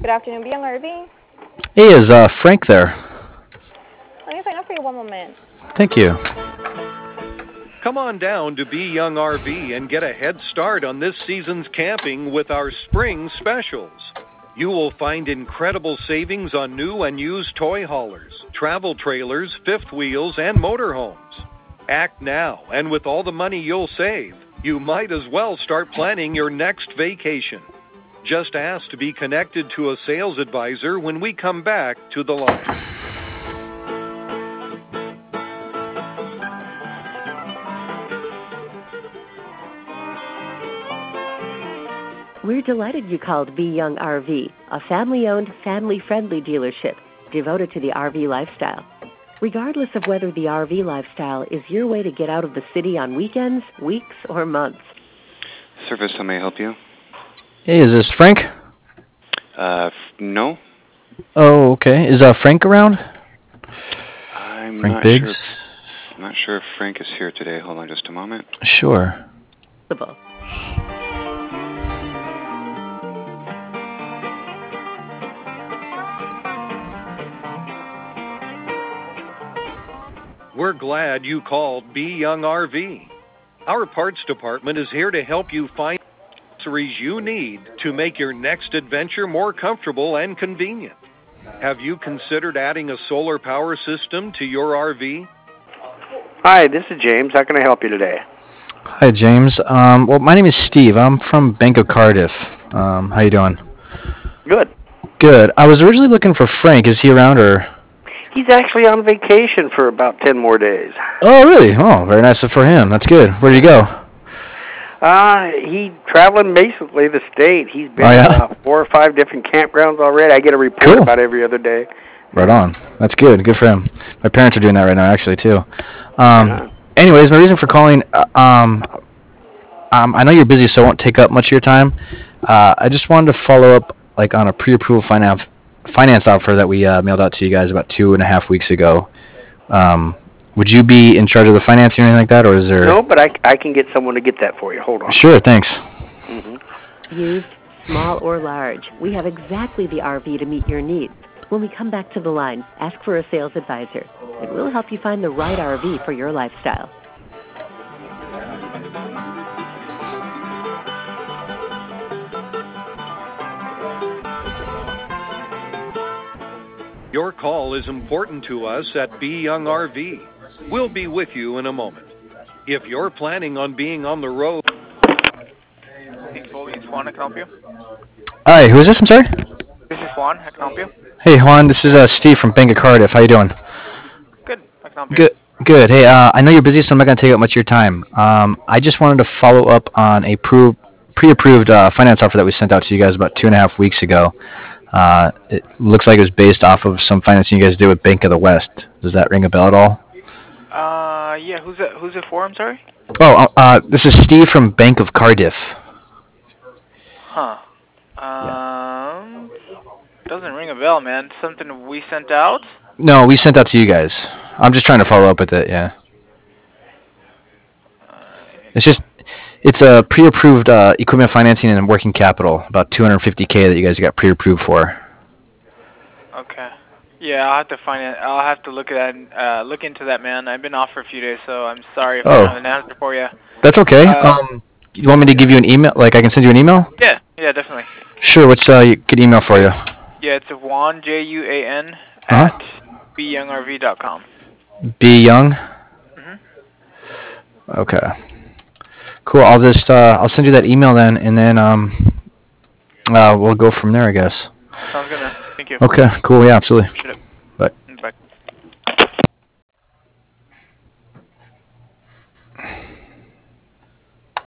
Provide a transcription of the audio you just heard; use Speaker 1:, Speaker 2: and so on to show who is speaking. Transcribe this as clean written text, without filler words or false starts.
Speaker 1: Good afternoon, Young RV.
Speaker 2: Hey, is Frank there?
Speaker 1: Let me sign up for you one moment.
Speaker 2: Thank you.
Speaker 3: Come on down to Be Young RV and get a head start on this season's camping with our spring specials. You will find incredible savings on new and used toy haulers, travel trailers, fifth wheels, and motorhomes. Act now, and with all the money you'll save, you might as well start planning your next vacation. Just ask to be connected to a sales advisor when we come back to the line.
Speaker 4: We're delighted you called Be Young RV, a family-owned, family-friendly dealership devoted to the RV lifestyle. Regardless of whether the RV lifestyle is your way to get out of the city on weekends, weeks, or months.
Speaker 5: Service, how may I help you?
Speaker 2: Hey, is this Frank?
Speaker 5: No.
Speaker 2: Oh, okay. Is Frank around?
Speaker 5: I'm
Speaker 2: Frank
Speaker 5: not
Speaker 2: Biggs?
Speaker 5: sure. I'm not sure if Frank is here today. Hold on just a moment.
Speaker 2: Sure.
Speaker 3: We're glad you called Be Young RV. Our parts department is here to help you find accessories you need to make your next adventure more comfortable and convenient. Have you considered adding a solar power system to your RV?
Speaker 6: Hi, this is James. How can I help you today?
Speaker 2: Hi, James. Well, my name is Steve. I'm from Bank of Cardiff. How you doing?
Speaker 6: Good.
Speaker 2: Good. I was originally looking for Frank. Is he around, or?
Speaker 6: He's actually on vacation for about 10 more days.
Speaker 2: Oh, really? Oh, very nice for him. That's good. Where did he go?
Speaker 6: He traveling basically the state. He's been
Speaker 2: yeah?
Speaker 6: 4 or 5 different campgrounds already. I get a report about every other day.
Speaker 2: Right on. That's good. Good for him. My parents are doing that right now, actually, too. Anyways, my reason for calling, I know you're busy, so I won't take up much of your time. I just wanted to follow up on a pre-approval finance offer that we mailed out to you guys about 2.5 weeks ago. Would you be in charge of the financing or anything like that, or is there?
Speaker 6: No, but I can get someone to get that for you. Hold on.
Speaker 2: Sure, thanks.
Speaker 4: Used, small or large, we have exactly the RV to meet your needs. When we come back to the line, ask for a sales advisor. It will help you find the right RV for your lifestyle.
Speaker 3: Your call is important to us at Be Young RV. We'll be with you in a moment. If you're planning on being on the road...
Speaker 7: It's Juan, I can help you.
Speaker 2: Hi, who is this? I'm sorry?
Speaker 7: This is Juan, I can help you.
Speaker 2: Hey, Juan, this is Steve from Bank of Cardiff. How you doing?
Speaker 7: Good, I can help you.
Speaker 2: Good. Hey, I know you're busy, so I'm not going to take up much of your time. I just wanted to follow up on a pre-approved finance offer that we sent out to you guys about 2.5 weeks ago. It looks like it was based off of some financing you guys did with Bank of the West. Does that ring a bell at all?
Speaker 7: Yeah, who's it for, I'm sorry?
Speaker 2: Oh, this is Steve from Bank of Cardiff.
Speaker 7: Huh. Doesn't ring a bell, man. Something we sent out?
Speaker 2: No, we sent out to you guys. I'm just trying to follow up with it, yeah. It's a pre-approved equipment financing and working capital, about $250K that you guys got pre-approved for.
Speaker 7: Okay. Yeah, I'll have to find it. I'll have to look at that, look into that, man. I've been off for a few days, so I'm sorry if I don't have an answer for you.
Speaker 2: That's okay. You want me to give you an email? I can send you an email?
Speaker 7: Yeah, definitely.
Speaker 2: Sure. What's a good email for you?
Speaker 7: Yeah, it's Juan, Juan, at beyoungrv.com.
Speaker 2: Be Young? Okay. Cool. I'll just I'll send you that email then, and then we'll go from there, I guess.
Speaker 7: Sounds good, man. Thank you.
Speaker 2: Okay. Cool. Yeah, absolutely.